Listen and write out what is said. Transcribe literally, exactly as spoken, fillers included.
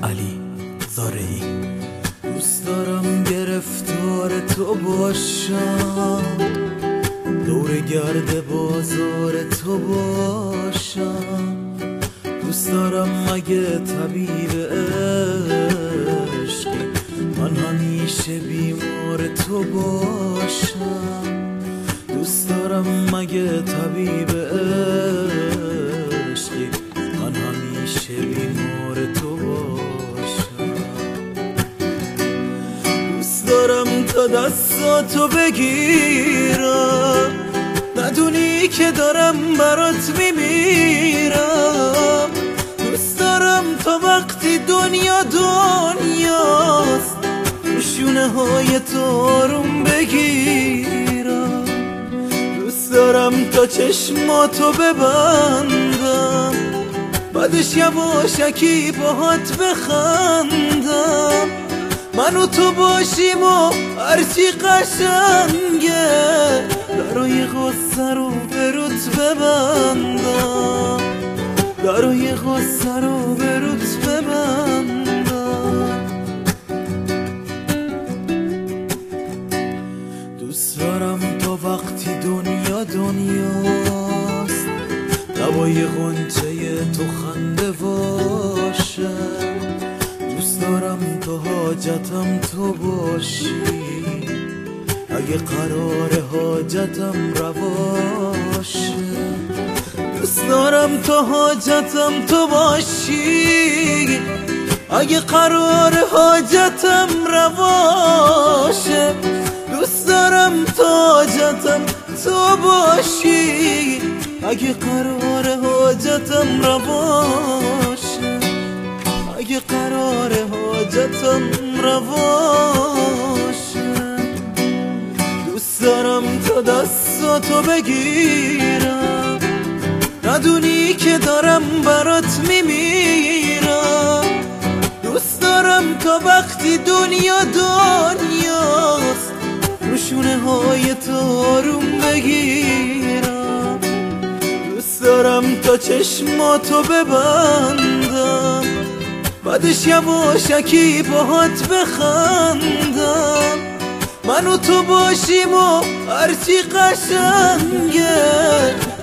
علی زارعی. دوست دارم گرفتار تو باشم، دور گرد بازار تو باشم. دوست دارم مگه طبیب عشقی من همیشه بیمار تو باشم. دوست دارم مگه طبیب عشقی من همیشه بیمار تو باشم. دوست دارم تا دستاتو بگیرم، ندونی که دارم برات میمیرم. دوست دارم تا وقتی دنیا دنیاست رو شونه های تو آروم بگیرم. دوست دارم تا چشماتو ببندم، بعدش یواشکی باهات بخندم. من و تو باشیم و هرچی قشنگه، درای غصه رو به روت ببندم، درای غصه رو به روت ببندم. دوست دارم تا وقتی دنیا دنیاست لبای غنچه تو خنده باشه. دوست دارم تا حاجتم تو باشی، اگه قرار حاجتم رواشه. دوست دارم تا حاجتم تو باشی، اگه قرار حاجتم رواشه. دوست دارم تا حاجتم تو باشی، اگه قرار حاجتم رواشه، اگه قرار حاجتم رواشه. دوست دارم تا دستاتو بگیرم، ندونی که دارم برات میمیرم. دوست دارم تا وقتی دنیا دنیاست رو شونه های تو آروم بگیرم. دوست دارم تا چشماتو ببندم، بعدش یواشکی باهات بخندم. من و تو باشیم و هرچی قشنگه،